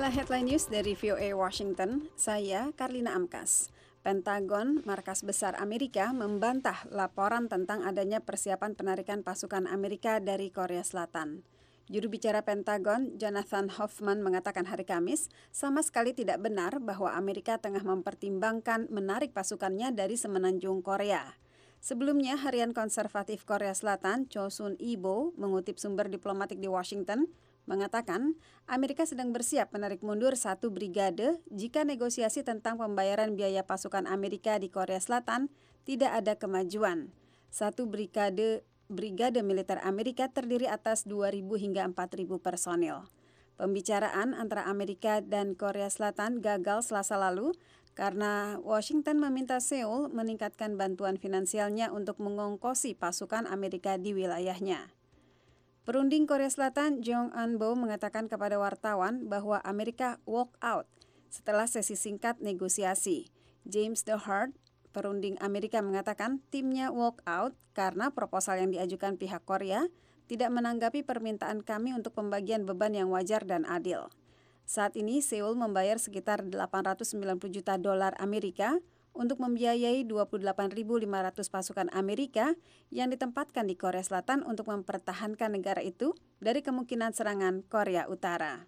Inilah headline news dari VOA Washington, saya Karlina Amkas. Pentagon, markas besar Amerika, membantah laporan tentang adanya persiapan penarikan pasukan Amerika dari Korea Selatan. Juru bicara Pentagon, Jonathan Hoffman, mengatakan hari Kamis, sama sekali tidak benar bahwa Amerika tengah mempertimbangkan menarik pasukannya dari semenanjung Korea. Sebelumnya, Harian Konservatif Korea Selatan, Cho Sun-ibo, mengutip sumber diplomatik di Washington, mengatakan Amerika sedang bersiap menarik mundur satu brigade jika negosiasi tentang pembayaran biaya pasukan Amerika di Korea Selatan tidak ada kemajuan. Satu brigade militer Amerika terdiri atas 2.000 hingga 4.000 personil. Pembicaraan antara Amerika dan Korea Selatan gagal Selasa lalu karena Washington meminta Seoul meningkatkan bantuan finansialnya untuk mengongkosi pasukan Amerika di wilayahnya. Perunding Korea Selatan Jong Eun-bo mengatakan kepada wartawan bahwa Amerika walk out setelah sesi singkat negosiasi. James DeHart, perunding Amerika, mengatakan timnya walk out karena proposal yang diajukan pihak Korea tidak menanggapi permintaan kami untuk pembagian beban yang wajar dan adil. Saat ini Seoul membayar sekitar $890 juta Amerika untuk membiayai 28.500 pasukan Amerika yang ditempatkan di Korea Selatan untuk mempertahankan negara itu dari kemungkinan serangan Korea Utara.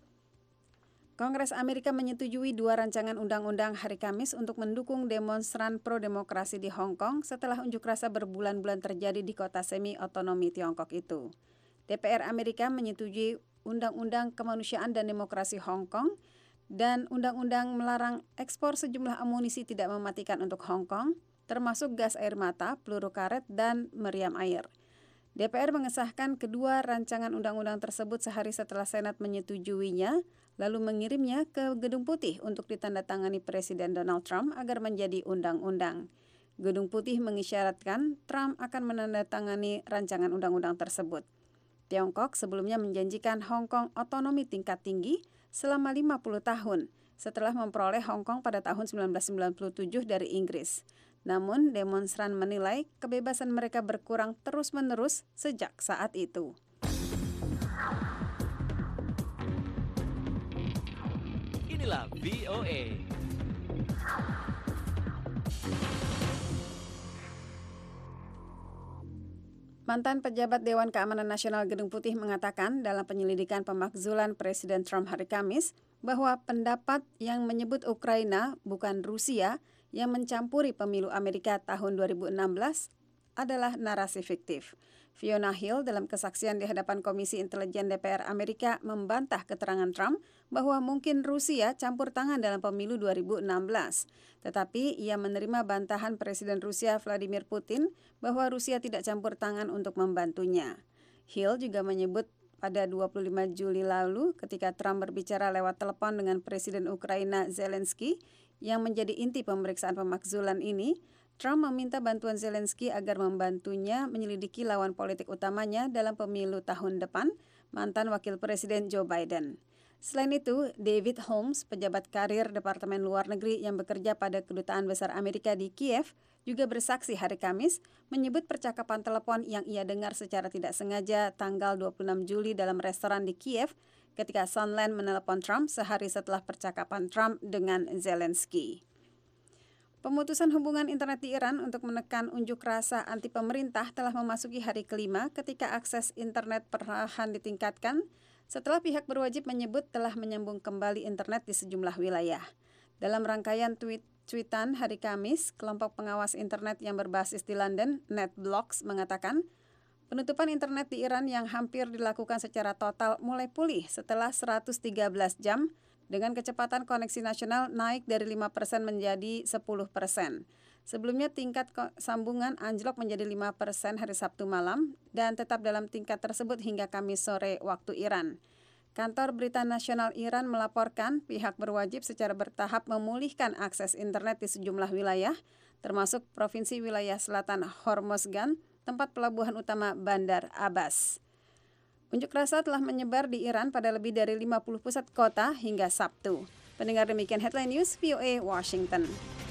Kongres Amerika menyetujui 2 rancangan undang-undang hari Kamis untuk mendukung demonstran pro-demokrasi di Hong Kong setelah unjuk rasa berbulan-bulan terjadi di kota semi-otonomi Tiongkok itu. DPR Amerika menyetujui Undang-Undang Kemanusiaan dan Demokrasi Hong Kong dan undang-undang melarang ekspor sejumlah amunisi tidak mematikan untuk Hong Kong, termasuk gas air mata, peluru karet, dan meriam air. DPR mengesahkan kedua rancangan undang-undang tersebut sehari setelah Senat menyetujuinya, lalu mengirimnya ke Gedung Putih untuk ditandatangani Presiden Donald Trump agar menjadi undang-undang. Gedung Putih mengisyaratkan Trump akan menandatangani rancangan undang-undang tersebut. Tiongkok sebelumnya menjanjikan Hong Kong otonomi tingkat tinggi selama 50 tahun setelah memperoleh Hong Kong pada tahun 1997 dari Inggris. Namun, demonstran menilai kebebasan mereka berkurang terus-menerus sejak saat itu. Inilah VOA. Mantan pejabat Dewan Keamanan Nasional Gedung Putih mengatakan dalam penyelidikan pemakzulan Presiden Trump hari Kamis bahwa pendapat yang menyebut Ukraina bukan Rusia yang mencampuri pemilu Amerika tahun 2016 adalah narasi fiktif. Fiona Hill dalam kesaksian di hadapan Komisi Intelijen DPR Amerika membantah keterangan Trump bahwa mungkin Rusia campur tangan dalam pemilu 2016. Tetapi ia menerima bantahan Presiden Rusia Vladimir Putin bahwa Rusia tidak campur tangan untuk membantunya. Hill juga menyebut pada 25 Juli lalu ketika Trump berbicara lewat telepon dengan Presiden Ukraina Zelensky yang menjadi inti pemeriksaan pemakzulan ini, Trump meminta bantuan Zelensky agar membantunya menyelidiki lawan politik utamanya dalam pemilu tahun depan, mantan Wakil Presiden Joe Biden. Selain itu, David Holmes, pejabat karir Departemen Luar Negeri yang bekerja pada Kedutaan Besar Amerika di Kiev, juga bersaksi hari Kamis menyebut percakapan telepon yang ia dengar secara tidak sengaja tanggal 26 Juli dalam restoran di Kiev ketika Sondland menelepon Trump sehari setelah percakapan Trump dengan Zelensky. Pemutusan hubungan internet di Iran untuk menekan unjuk rasa anti pemerintah telah memasuki hari kelima ketika akses internet perlahan ditingkatkan setelah pihak berwajib menyebut telah menyambung kembali internet di sejumlah wilayah. Dalam rangkaian tweetan hari Kamis, kelompok pengawas internet yang berbasis di London, NetBlocks, mengatakan penutupan internet di Iran yang hampir dilakukan secara total mulai pulih setelah 113 jam dengan kecepatan koneksi nasional naik dari 5% menjadi 10%. Sebelumnya tingkat sambungan anjlok menjadi 5% hari Sabtu malam dan tetap dalam tingkat tersebut hingga Kamis sore waktu Iran. Kantor Berita Nasional Iran melaporkan pihak berwajib secara bertahap memulihkan akses internet di sejumlah wilayah, termasuk Provinsi Wilayah Selatan Hormozgan, tempat pelabuhan utama Bandar Abbas. Unjuk rasa telah menyebar di Iran pada lebih dari 50 pusat kota hingga Sabtu. Pendengar, demikian headline news VOA Washington.